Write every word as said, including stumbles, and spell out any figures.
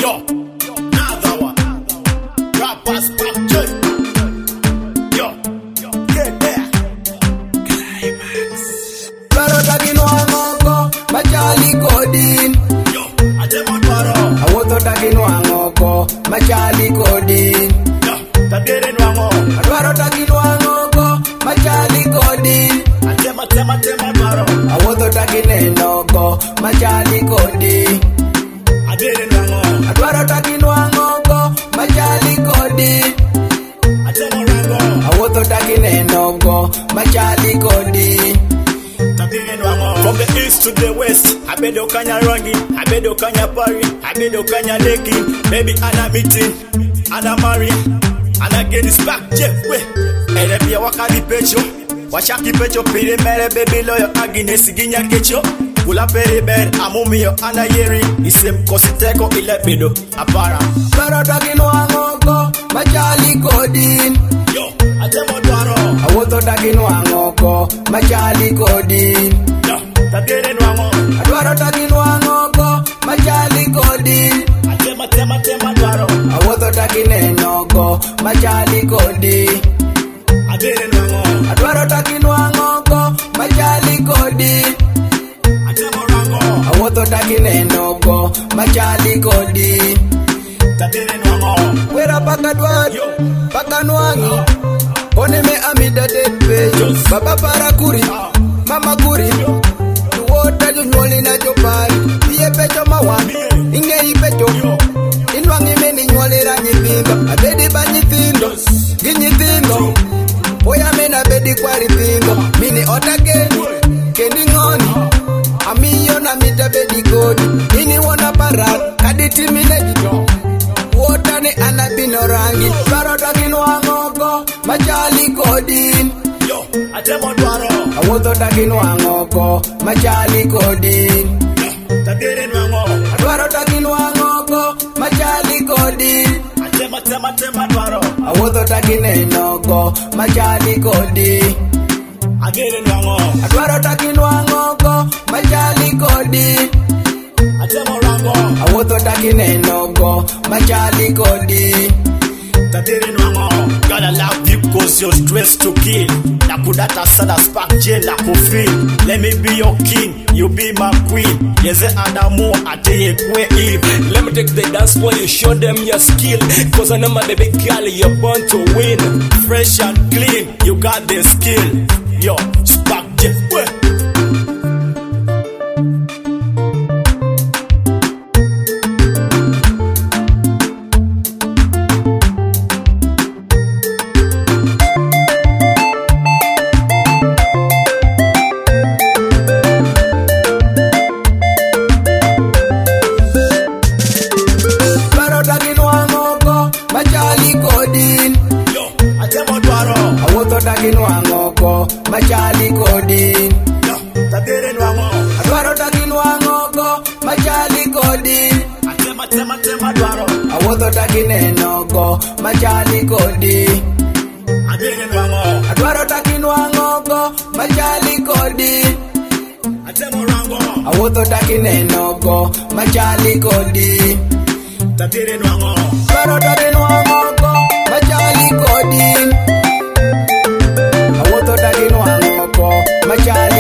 Yo, another one. Rappers Patrick. Yo, yo, get there. Climax. Baro takino angoko, machali kodin. Yo, ajemo baro. Awoto takino angoko, machali kodin. Yo, tabere nwango. Baro takino angoko, machali kodin. Ajema tema tema baro. Awoto takine noko, machali kodin. Adere nwango. Baro takino angoko, machali kodin. Ajemo nwango. Awoto takine noko, machali kodin. From the east to the west, I bet you kanya rangi, I bet you kanya pari, I bet you kanya leki. Baby, ana meeting, ana marry, ana get this back, Jeff, we. Ere pia wakadi pecho, washaki pecho, pili mere baby loyo, agines ginya kecho. Kula peri ber, amumio, ana yeri, isem kositeko ile bido, apara. Baro takino angoko, machali kodin. Yo, ajemo dwaro. Awoto takino angoko, machali kodin. Yo, tabere nwango. Baro takino angoko, machali kodin. Ajema tema tema dwaro. Awoto takine noko, machali kodin. Adere nwango. Baro takino angoko, machali kodin. Ajemo nwango. Awoto takine noko, machali kodin. Tabere nwango. Wera paka dwar, Yo. paka nwangi. One me amida depe, baba para kuri, mama kuri. Tuwota junyoli na jopari, biye pecho mawa, inge ipecho. Inwangi me ni nyoli ranyi bimba, abedi banyi tindo, ginyi tindo. Oya me na bedi kwari tindo, mini otageni, kendi ngoni. Amiyo na mida bedi kodi, ini wana parat, kaditi minejito. Wota ni anabino rangi, baro takino angoko, machali kodin. Yo, ajemo dwaro. Awoto takino angoko, machali kodin. Yo, tabere nwango. Baro takino angoko, machali kodin. Ajema tema tema dwaro. Awoto takine noko, machali kodin. Agere nwango. Baro takino angoko, machali kodin. Ajemo rango. Awoto takine noko, machali kodin. Tabere nwango. Gotta love you cause you're stressed to kill. Nakudata sana spark J la kufil. Let me be your king, you be my queen. Yeze adamu ateye kwe eve. Let me take the dance while you show them your skill. Cause I know my baby girl, you're born to win. Fresh and clean, you got the skill. Yo, spark J. we. Baro takino angoko, machali kodin. Yo, ajemo dwaro. Awoto takino angoko, machali kodin. Yo, tabere nwango. Baro takino angoko, machali kodin. Ajema tema tema dwaro. Awoto takine noko, machali kodin. Agere nwango. Baro takino angoko, machali kodin. Ajemo rango. Awoto takine noko, machali kodin. Tabere nwango. Baro takino angoko, machali kodin. Awoto takino angoko, machali